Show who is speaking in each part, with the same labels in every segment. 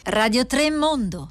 Speaker 1: Radio 3 Mondo.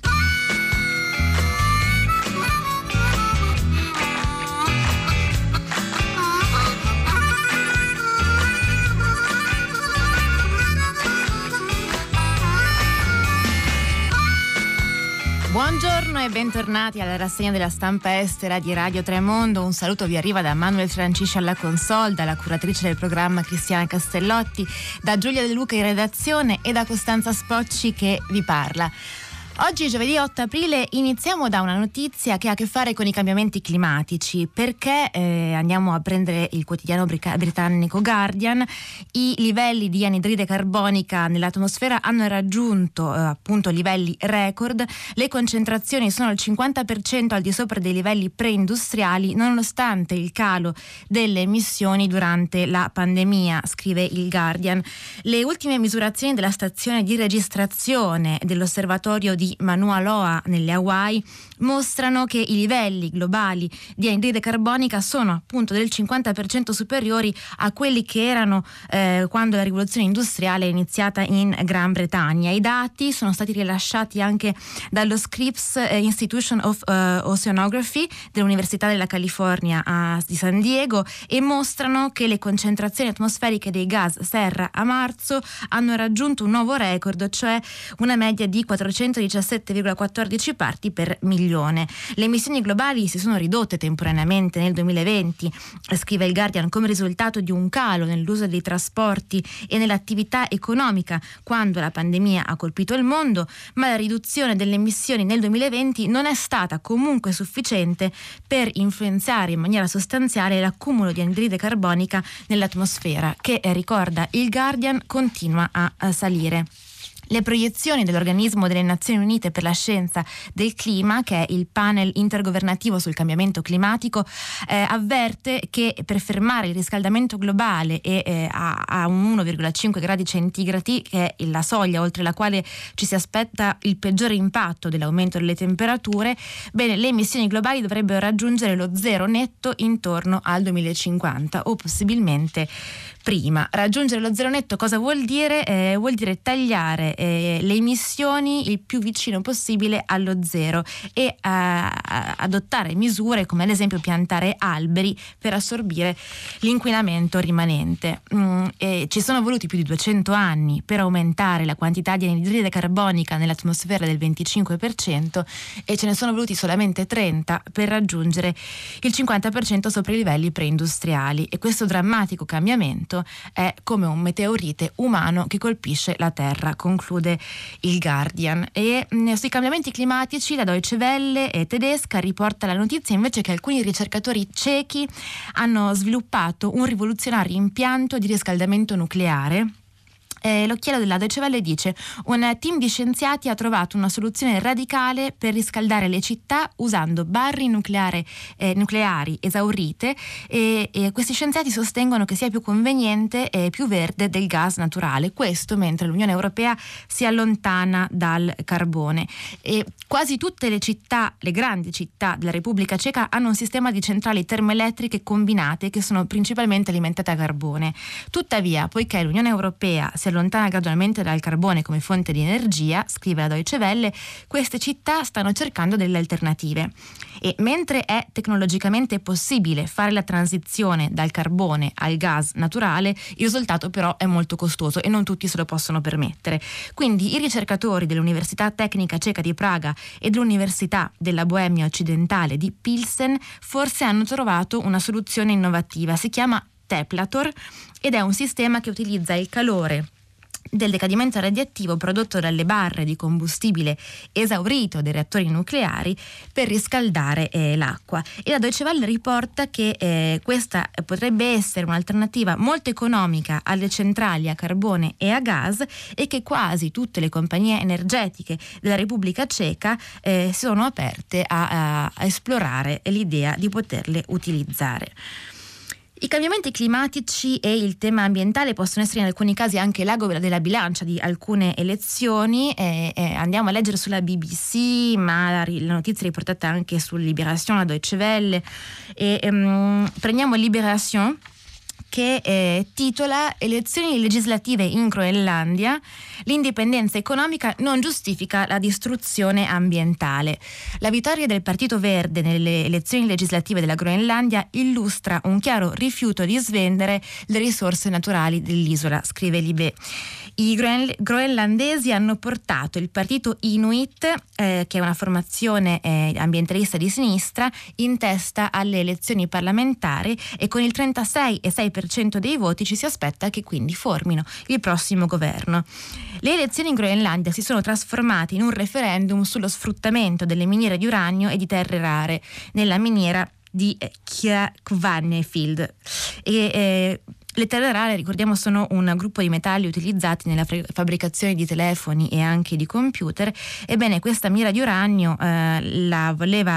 Speaker 2: Buongiorno e bentornati alla rassegna della stampa estera di Radio 3 Mondo. Un saluto vi arriva da Manuel Francisci alla console, dalla curatrice del programma Cristiana Castellotti, da Giulia De Luca in redazione e da Costanza Spocci che vi parla. Oggi, giovedì 8 aprile, iniziamo da una notizia che ha a che fare con i cambiamenti climatici, perché andiamo a prendere il quotidiano britannico Guardian. I livelli di anidride carbonica nell'atmosfera hanno raggiunto appunto livelli record. Le concentrazioni sono al 50% al di sopra dei livelli preindustriali, nonostante il calo delle emissioni durante la pandemia, scrive il Guardian. Le ultime misurazioni della stazione di registrazione dell'osservatorio di Mauna Loa nelle Hawaii mostrano che i livelli globali di anidride carbonica sono appunto del 50% superiori a quelli che erano quando la rivoluzione industriale è iniziata in Gran Bretagna. I dati sono stati rilasciati anche dallo Scripps Institution of Oceanography dell'Università della California di San Diego e mostrano che le concentrazioni atmosferiche dei gas serra a marzo hanno raggiunto un nuovo record, cioè una media di 417,14 parti per milione. Le emissioni globali si sono ridotte temporaneamente nel 2020, scrive il Guardian, come risultato di un calo nell'uso dei trasporti e nell'attività economica quando la pandemia ha colpito il mondo, ma la riduzione delle emissioni nel 2020 non è stata comunque sufficiente per influenzare in maniera sostanziale l'accumulo di anidride carbonica nell'atmosfera, che, ricorda il Guardian, continua a salire. Le proiezioni dell'Organismo delle Nazioni Unite per la Scienza del Clima, che è il panel intergovernativo sul cambiamento climatico, avverte che per fermare il riscaldamento globale a un 1,5 gradi centigradi, che è la soglia oltre la quale ci si aspetta il peggiore impatto dell'aumento delle temperature, le emissioni globali dovrebbero raggiungere lo zero netto intorno al 2050 o possibilmente prima. Raggiungere lo zero netto cosa vuol dire? Vuol dire tagliare le emissioni il più vicino possibile allo zero e adottare misure come ad esempio piantare alberi per assorbire l'inquinamento rimanente. Ci sono voluti più di 200 anni per aumentare la quantità di anidride carbonica nell'atmosfera del 25% e ce ne sono voluti solamente 30 per raggiungere il 50% sopra i livelli preindustriali, e questo drammatico cambiamento è come un meteorite umano che colpisce la Terra, conclude il Guardian. E sui cambiamenti climatici la Deutsche Welle tedesca riporta la notizia invece che alcuni ricercatori cechi hanno sviluppato un rivoluzionario impianto di riscaldamento nucleare. L'occhiello della Deutsche Welle dice: un team di scienziati ha trovato una soluzione radicale per riscaldare le città usando barre nucleari esaurite, e questi scienziati sostengono che sia più conveniente e più verde del gas naturale, questo mentre l'Unione Europea si allontana dal carbone. E quasi tutte le grandi città della Repubblica Ceca hanno un sistema di centrali termoelettriche combinate che sono principalmente alimentate a carbone. Tuttavia, poiché l'Unione Europea si allontana gradualmente dal carbone come fonte di energia, scrive la Deutsche Welle, queste città stanno cercando delle alternative. E mentre è tecnologicamente possibile fare la transizione dal carbone al gas naturale, il risultato però è molto costoso e non tutti se lo possono permettere. Quindi i ricercatori dell'Università Tecnica Ceca di Praga e dell'Università della Boemia Occidentale di Pilsen forse hanno trovato una soluzione innovativa. Si chiama Teplator ed è un sistema che utilizza il calore del decadimento radioattivo prodotto dalle barre di combustibile esaurito dei reattori nucleari per riscaldare l'acqua. E la Deutsche Welle riporta che questa potrebbe essere un'alternativa molto economica alle centrali a carbone e a gas, e che quasi tutte le compagnie energetiche della Repubblica Ceca sono aperte a esplorare l'idea di poterle utilizzare. I cambiamenti climatici e il tema ambientale possono essere in alcuni casi anche l'ago della bilancia di alcune elezioni. Andiamo a leggere sulla BBC, ma la notizia è riportata anche su Libération, la Deutsche Welle. Prendiamo Libération, che titola Elezioni legislative in Groenlandia, l'indipendenza economica non giustifica la distruzione ambientale. La vittoria del Partito Verde nelle elezioni legislative della Groenlandia illustra un chiaro rifiuto di svendere le risorse naturali dell'isola, scrive Libé. I groenlandesi hanno portato il partito Inuit, che è una formazione ambientalista di sinistra, in testa alle elezioni parlamentari, e con il 36,6% dei voti ci si aspetta che quindi formino il prossimo governo. Le elezioni in Groenlandia si sono trasformate in un referendum sullo sfruttamento delle miniere di uranio e di terre rare nella miniera di Kvanefjeld. Le terre rare, ricordiamo, sono un gruppo di metalli utilizzati nella fabbricazione di telefoni e anche di computer. Ebbene, questa miniera di uranio la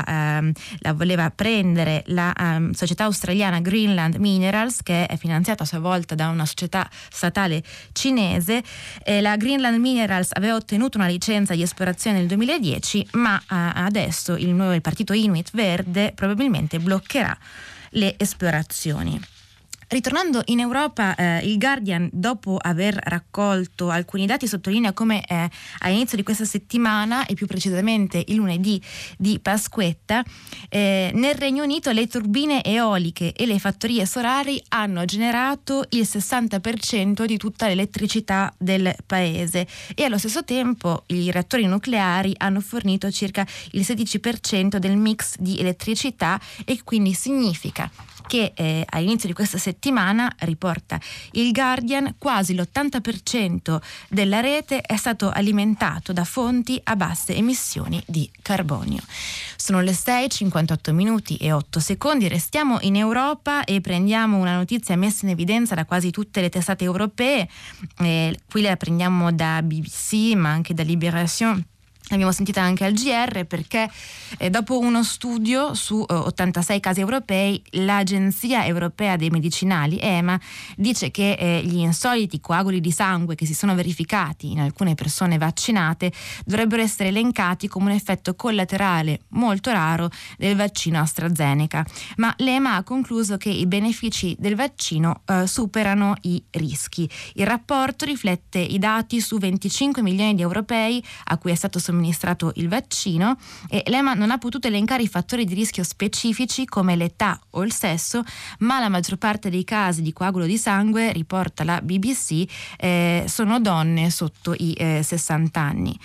Speaker 2: voleva prendere la società australiana Greenland Minerals, che è finanziata a sua volta da una società statale cinese. La Greenland Minerals aveva ottenuto una licenza di esplorazione nel 2010, ma adesso il partito Inuit Verde probabilmente bloccherà le esplorazioni. Ritornando in Europa, il Guardian, dopo aver raccolto alcuni dati, sottolinea come all'inizio di questa settimana, e più precisamente il lunedì di Pasquetta, nel Regno Unito le turbine eoliche e le fattorie solari hanno generato il 60% di tutta l'elettricità del paese, e allo stesso tempo i reattori nucleari hanno fornito circa il 16% del mix di elettricità, e quindi significa che all'inizio di questa settimana, riporta il Guardian, quasi l'80% della rete è stato alimentato da fonti a basse emissioni di carbonio. Sono le 6:58 minuti e 8 secondi. Restiamo in Europa e prendiamo una notizia messa in evidenza da quasi tutte le testate europee. Qui la prendiamo da BBC, ma anche da Libération. L'abbiamo sentita anche al GR, perché dopo uno studio su 86 casi europei, l'Agenzia Europea dei Medicinali, EMA, dice che gli insoliti coaguli di sangue che si sono verificati in alcune persone vaccinate dovrebbero essere elencati come un effetto collaterale molto raro del vaccino AstraZeneca. Ma l'EMA ha concluso che i benefici del vaccino superano i rischi. Il rapporto riflette i dati su 25 milioni di europei a cui è stato somministrato il vaccino, e l'EMA non ha potuto elencare i fattori di rischio specifici come l'età o il sesso, ma la maggior parte dei casi di coagulo di sangue, riporta la BBC, sono donne sotto i 60 anni.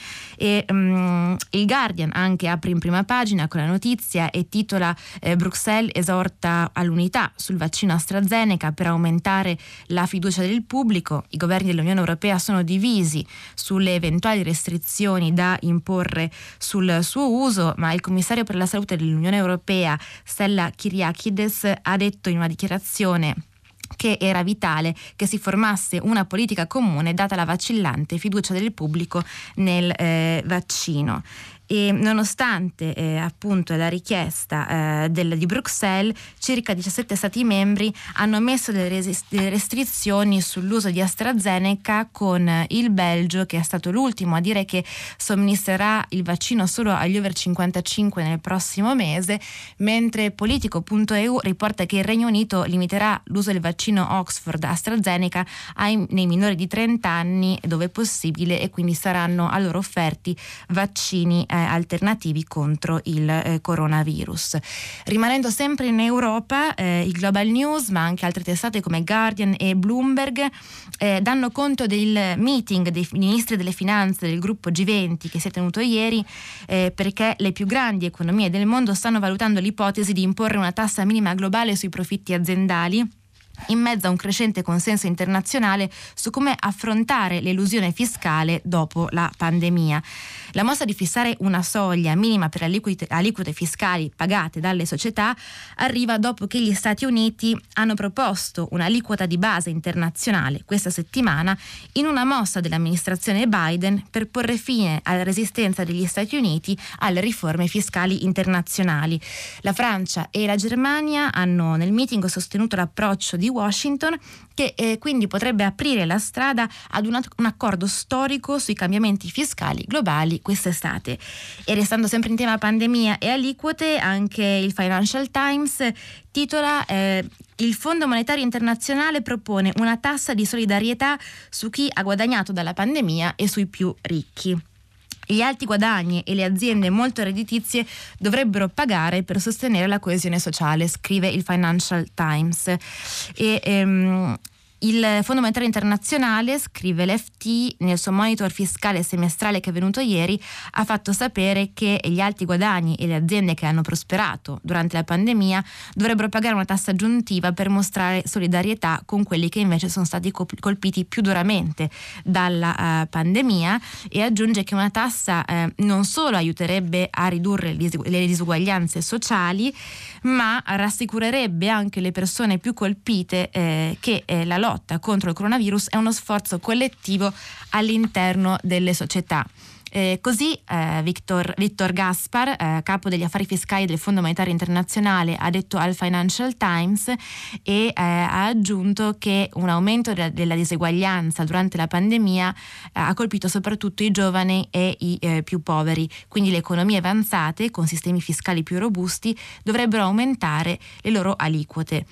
Speaker 2: Il Guardian anche apre in prima pagina con la notizia e titola Bruxelles esorta all'unità sul vaccino AstraZeneca per aumentare la fiducia del pubblico. I governi dell'Unione Europea sono divisi sulle eventuali restrizioni da imporre sul suo uso, ma il commissario per la salute dell'Unione Europea, Stella Kyriakides, ha detto in una dichiarazione che era vitale che si formasse una politica comune data la vacillante fiducia del pubblico nel vaccino. E nonostante appunto la richiesta di Bruxelles, circa 17 Stati membri hanno messo delle restrizioni sull'uso di AstraZeneca, con il Belgio, che è stato l'ultimo a dire che somministrerà il vaccino solo agli over 55 nel prossimo mese, mentre Politico.eu riporta che il Regno Unito limiterà l'uso del vaccino Oxford AstraZeneca nei minori di 30 anni dove possibile, e quindi saranno a loro offerti vaccini alternativi contro il coronavirus. Rimanendo sempre in Europa, il Global News, ma anche altre testate come Guardian e Bloomberg danno conto del meeting dei ministri delle finanze del gruppo G20 che si è tenuto ieri, perché le più grandi economie del mondo stanno valutando l'ipotesi di imporre una tassa minima globale sui profitti aziendali, in mezzo a un crescente consenso internazionale su come affrontare l'elusione fiscale dopo la pandemia. La mossa di fissare una soglia minima per aliquote fiscali pagate dalle società arriva dopo che gli Stati Uniti hanno proposto un'aliquota di base internazionale questa settimana, in una mossa dell'amministrazione Biden per porre fine alla resistenza degli Stati Uniti alle riforme fiscali internazionali. La Francia e la Germania hanno nel meeting sostenuto l'approccio di di Washington, che quindi potrebbe aprire la strada ad un accordo storico sui cambiamenti fiscali globali quest'estate. E restando sempre in tema pandemia e aliquote, anche il Financial Times titola il Fondo Monetario Internazionale propone una tassa di solidarietà su chi ha guadagnato dalla pandemia e sui più ricchi. Gli alti guadagni e le aziende molto redditizie dovrebbero pagare per sostenere la coesione sociale, scrive il Financial Times. Il Fondo Monetario Internazionale, scrive l'FT, nel suo monitor fiscale semestrale che è venuto ieri, ha fatto sapere che gli alti guadagni e le aziende che hanno prosperato durante la pandemia dovrebbero pagare una tassa aggiuntiva per mostrare solidarietà con quelli che invece sono stati colpiti più duramente dalla pandemia, e aggiunge che una tassa non solo aiuterebbe a ridurre le disuguaglianze sociali, ma rassicurerebbe anche le persone più colpite che la lotta contro il coronavirus è uno sforzo collettivo all'interno delle società. Così Victor Gaspar, capo degli affari fiscali del Fondo Monetario Internazionale, ha detto al Financial Times e ha aggiunto che un aumento della diseguaglianza durante la pandemia ha colpito soprattutto i giovani e i più poveri, quindi le economie avanzate con sistemi fiscali più robusti dovrebbero aumentare le loro aliquote.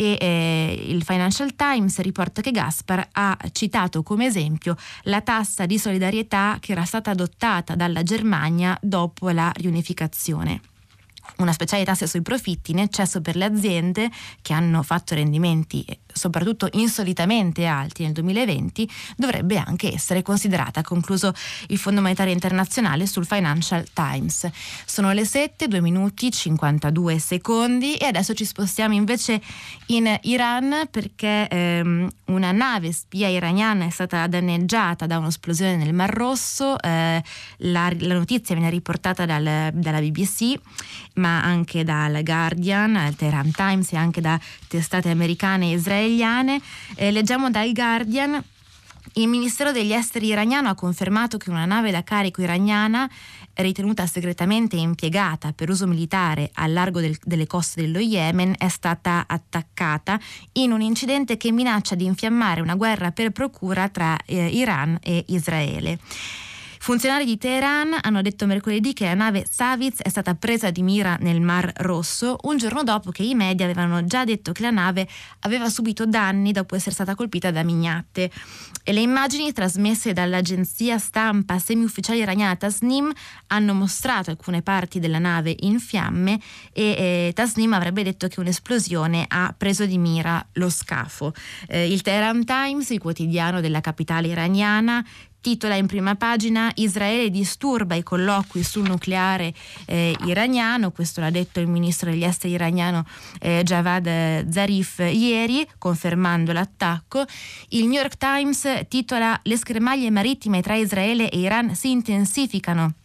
Speaker 2: E il Financial Times riporta che Gaspar ha citato come esempio la tassa di solidarietà che era stata adottata dalla Germania dopo la riunificazione. Una speciale tassa sui profitti in eccesso per le aziende che hanno fatto rendimenti soprattutto insolitamente alti nel 2020 dovrebbe anche essere considerata, ha concluso il Fondo Monetario Internazionale sul Financial Times. Sono le 7, 2 minuti 52 secondi e adesso ci spostiamo invece in Iran, perché una nave spia iraniana è stata danneggiata da un'esplosione nel Mar Rosso. La notizia viene riportata dalla BBC, ma anche dal Guardian, il Tehran Times e anche da testate americane e israeliane. Leggiamo dal Guardian: il Ministero degli Esteri iraniano ha confermato che una nave da carico iraniana, ritenuta segretamente impiegata per uso militare al largo delle coste dello Yemen, è stata attaccata in un incidente che minaccia di infiammare una guerra per procura tra Iran e Israele. Funzionari di Teheran hanno detto mercoledì che la nave Saviz è stata presa di mira nel Mar Rosso un giorno dopo che i media avevano già detto che la nave aveva subito danni dopo essere stata colpita da miniate. E le immagini trasmesse dall'agenzia stampa semi-ufficiale iraniana Tasnim hanno mostrato alcune parti della nave in fiamme e Tasnim avrebbe detto che un'esplosione ha preso di mira lo scafo. Il Tehran Times, il quotidiano della capitale iraniana, titola in prima pagina: Israele disturba i colloqui sul nucleare iraniano. Questo l'ha detto il ministro degli esteri iraniano Javad Zarif ieri, confermando l'attacco. Il New York Times titola: le schermaglie marittime tra Israele e Iran si intensificano.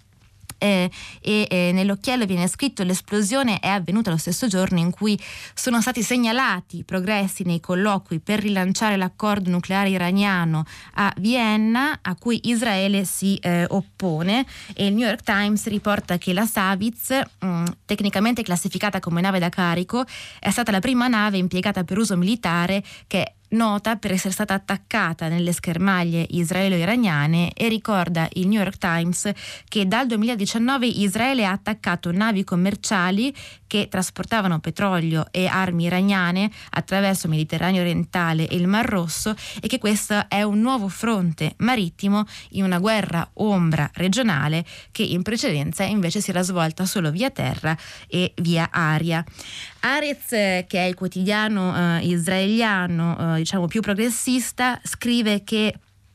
Speaker 2: Nell'occhiello viene scritto: l'esplosione è avvenuta lo stesso giorno in cui sono stati segnalati progressi nei colloqui per rilanciare l'accordo nucleare iraniano a Vienna, a cui Israele si oppone. E il New York Times riporta che la Saviz, tecnicamente classificata come nave da carico, è stata la prima nave impiegata per uso militare che è nota per essere stata attaccata nelle schermaglie israelo-iraniane, e ricorda il New York Times che dal 2019 Israele ha attaccato navi commerciali che trasportavano petrolio e armi iraniane attraverso il Mediterraneo orientale e il Mar Rosso, e che questo è un nuovo fronte marittimo in una guerra ombra regionale che in precedenza invece si era svolta solo via terra e via aria. Haaretz, che è il quotidiano israeliano diciamo più progressista, scrive che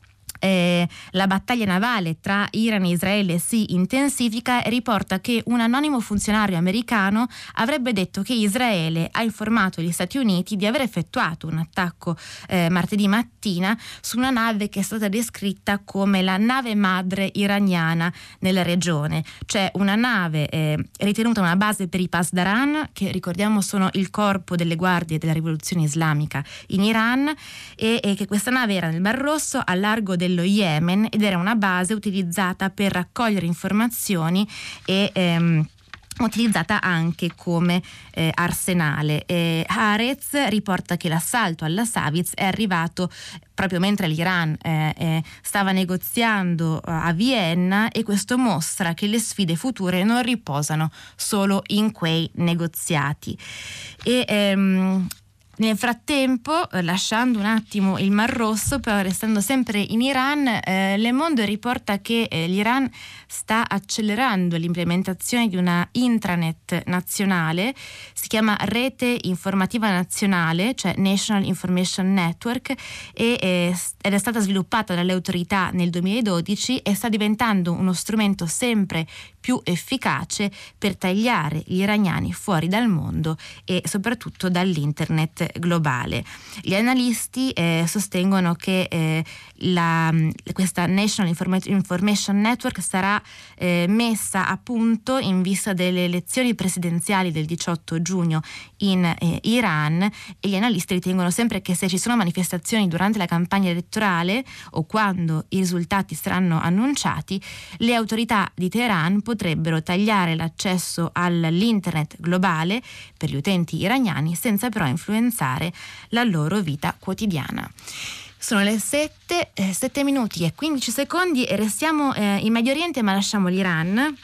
Speaker 2: la battaglia navale tra Iran e Israele si intensifica e riporta che un anonimo funzionario americano avrebbe detto che Israele ha informato gli Stati Uniti di aver effettuato un attacco martedì mattina su una nave che è stata descritta come la nave madre iraniana nella regione, cioè una nave ritenuta una base per i Pasdaran, che ricordiamo sono il corpo delle guardie della rivoluzione islamica in Iran, e che questa nave era nel Mar Rosso al largo dello Yemen ed era una base utilizzata per raccogliere informazioni e utilizzata anche come arsenale. Haaretz riporta che l'assalto alla Savitz è arrivato proprio mentre l'Iran stava negoziando a Vienna, e questo mostra che le sfide future non riposano solo in quei negoziati. Nel frattempo, lasciando un attimo il Mar Rosso, però restando sempre in Iran, Le Monde riporta che l'Iran sta accelerando l'implementazione di una intranet nazionale, si chiama Rete Informativa Nazionale, cioè National Information Network, ed è stata sviluppata dalle autorità nel 2012 e sta diventando uno strumento sempre più efficace per tagliare gli iraniani fuori dal mondo e soprattutto dall'internet globale. Gli analisti sostengono che questa National Information Network sarà messa a punto in vista delle elezioni presidenziali del 18 giugno in Iran, e gli analisti ritengono sempre che se ci sono manifestazioni durante la campagna elettorale o quando i risultati saranno annunciati, le autorità di Teheran potrebbero tagliare l'accesso all'internet globale per gli utenti iraniani senza però influenzare la loro vita quotidiana. Sono le 7 minuti e 15 secondi e restiamo in Medio Oriente, ma lasciamo l'Iran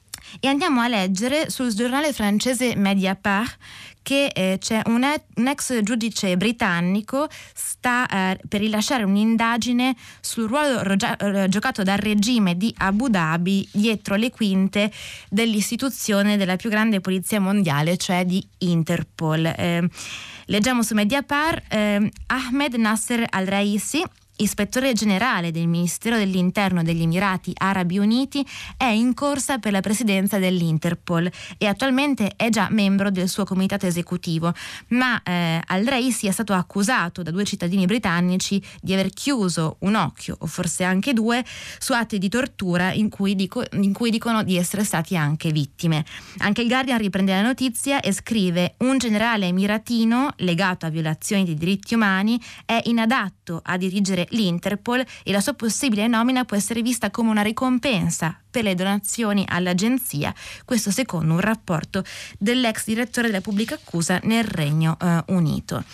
Speaker 2: e andiamo a leggere sul giornale francese Mediapart che c'è un ex giudice britannico sta per rilasciare un'indagine sul ruolo giocato dal regime di Abu Dhabi dietro le quinte dell'istituzione della più grande polizia mondiale, cioè di Interpol. Leggiamo su Mediapart, Ahmed Nasser al-Raisi, ispettore generale del Ministero dell'Interno degli Emirati Arabi Uniti, è in corsa per la presidenza dell'Interpol e attualmente è già membro del suo comitato esecutivo, ma al-Raisi è stato accusato da 2 cittadini britannici di aver chiuso un occhio, o forse anche 2, su atti di tortura in cui dicono di essere stati anche vittime. Anche il Guardian riprende la notizia e scrive: un generale emiratino legato a violazioni dei diritti umani è inadatto a dirigere l'Interpol e la sua possibile nomina può essere vista come una ricompensa per le donazioni all'agenzia, questo secondo un rapporto dell'ex direttore della pubblica accusa nel Regno Unito.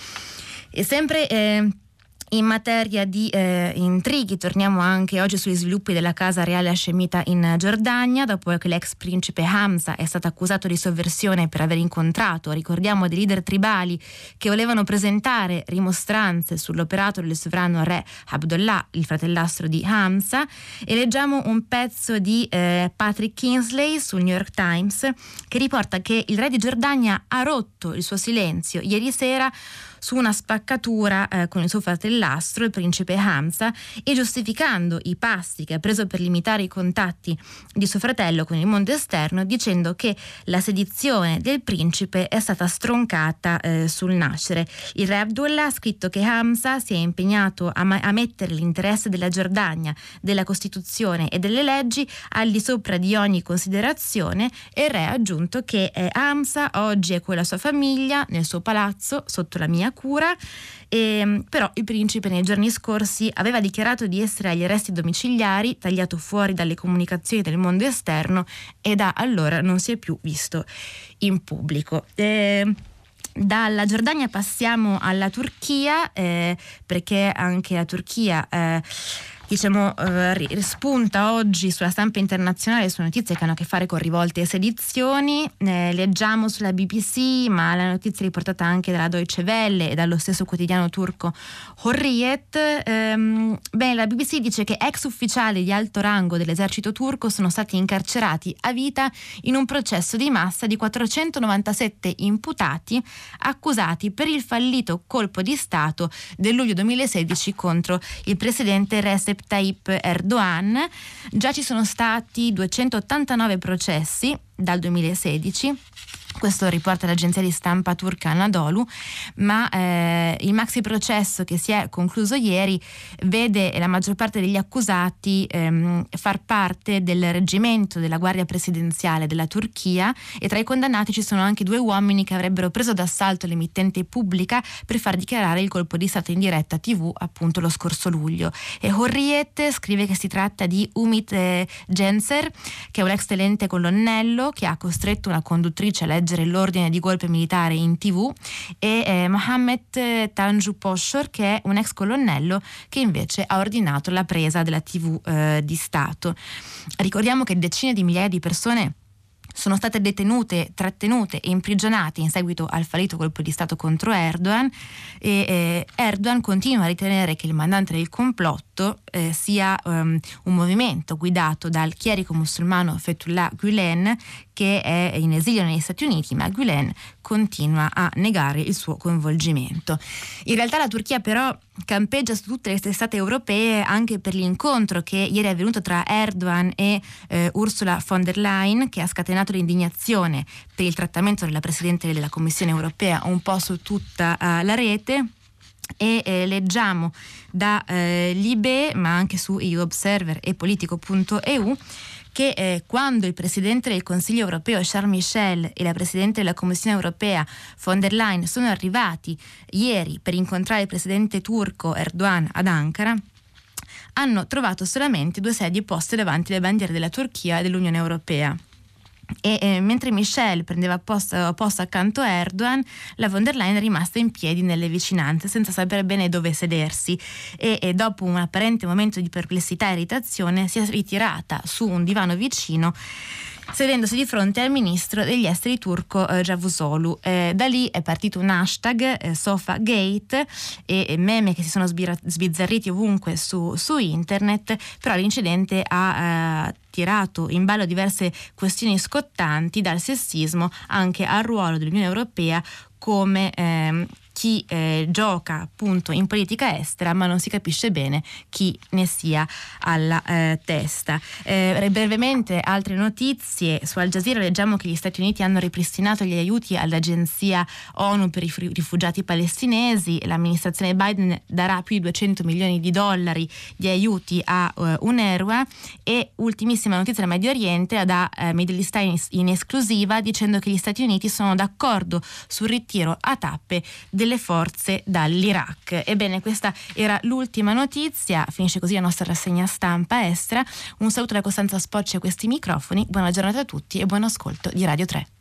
Speaker 2: E sempre in materia di intrighi, torniamo anche oggi sugli sviluppi della casa reale hascemita in Giordania, dopo che l'ex principe Hamza è stato accusato di sovversione per aver incontrato, ricordiamo, dei leader tribali che volevano presentare rimostranze sull'operato del sovrano re Abdullah, il fratellastro di Hamza. E leggiamo un pezzo di Patrick Kingsley sul New York Times che riporta che il re di Giordania ha rotto il suo silenzio ieri sera su una spaccatura con il suo fratellastro, il principe Hamza, e giustificando i passi che ha preso per limitare i contatti di suo fratello con il mondo esterno, dicendo che la sedizione del principe è stata stroncata sul nascere. Il re Abdullah ha scritto che Hamza si è impegnato a mettere l'interesse della Giordania, della Costituzione e delle leggi al di sopra di ogni considerazione, e il re ha aggiunto che Hamza oggi è con la sua famiglia nel suo palazzo sotto la mia cura, però il principe nei giorni scorsi aveva dichiarato di essere agli arresti domiciliari, tagliato fuori dalle comunicazioni del mondo esterno e da allora non si è più visto in pubblico. Dalla Giordania passiamo alla Turchia, perché anche la Turchia spunta oggi sulla stampa internazionale su notizie che hanno a che fare con rivolte e sedizioni. Leggiamo sulla BBC, ma la notizia è riportata anche dalla Deutsche Welle e dallo stesso quotidiano turco Hurriyet. La BBC dice che ex ufficiali di alto rango dell'esercito turco sono stati incarcerati a vita in un processo di massa di 497 imputati accusati per il fallito colpo di Stato del luglio 2016 contro il presidente Recep Tayyip Erdogan. Già ci sono stati 289 processi dal 2016 Questo riporta l'agenzia di stampa turca Anadolu, ma il maxi processo che si è concluso ieri vede la maggior parte degli accusati far parte del reggimento della Guardia Presidenziale della Turchia, e tra i condannati ci sono anche 2 uomini che avrebbero preso d'assalto l'emittente pubblica per far dichiarare il colpo di stato in diretta TV appunto lo scorso luglio. E Hurriyet scrive che si tratta di Umit Gencer, che è un ex tenente colonnello che ha costretto una conduttrice a leggere l'ordine di golpe militare in TV, e Mohammed Tanju Poshor, che è un ex colonnello che invece ha ordinato la presa della TV di Stato. Ricordiamo che decine di migliaia di persone sono state detenute, trattenute e imprigionate in seguito al fallito colpo di Stato contro Erdogan, e Erdogan continua a ritenere che il mandante del complotto sia un movimento guidato dal chierico musulmano Fethullah Gülen, che è in esilio negli Stati Uniti, ma Gülen continua a negare il suo coinvolgimento. In realtà la Turchia però campeggia su tutte le testate europee anche per l'incontro che ieri è avvenuto tra Erdogan e Ursula von der Leyen, che ha scatenato l'indignazione per il trattamento della Presidente della Commissione europea un po' su tutta la rete. E leggiamo da Libé, ma anche su EU Observer e Politico.eu, che quando il Presidente del Consiglio europeo Charles Michel e la Presidente della Commissione europea von der Leyen sono arrivati ieri per incontrare il Presidente turco Erdogan ad Ankara, hanno trovato solamente 2 sedie poste davanti alle bandiere della Turchia e dell'Unione Europea. E mentre Michel prendeva posto accanto a Erdogan, la von der Leyen è rimasta in piedi nelle vicinanze senza sapere bene dove sedersi, e dopo un apparente momento di perplessità e irritazione si è ritirata su un divano vicino, sedendosi di fronte al ministro degli esteri turco Cavusoglu. Da lì è partito un hashtag Sofagate e meme che si sono sbizzarriti ovunque su internet, però l'incidente ha tirato in ballo diverse questioni scottanti, dal sessismo anche al ruolo dell'Unione Europea come chi gioca appunto in politica estera, ma non si capisce bene chi ne sia alla testa. Brevemente altre notizie: su Al Jazeera leggiamo che gli Stati Uniti hanno ripristinato gli aiuti all'agenzia ONU per i rifugiati palestinesi. L'amministrazione Biden darà più di $200 milioni di aiuti a UNRWA. E ultimissima notizia dal Medio Oriente, da Middle East Times in esclusiva, dicendo che gli Stati Uniti sono d'accordo sul ritiro a tappe delle forze dall'Iraq. Ebbene, questa era l'ultima notizia. Finisce così la nostra rassegna stampa estera. Un saluto da Costanza Spocci a questi microfoni. Buona giornata a tutti e buon ascolto di Radio 3.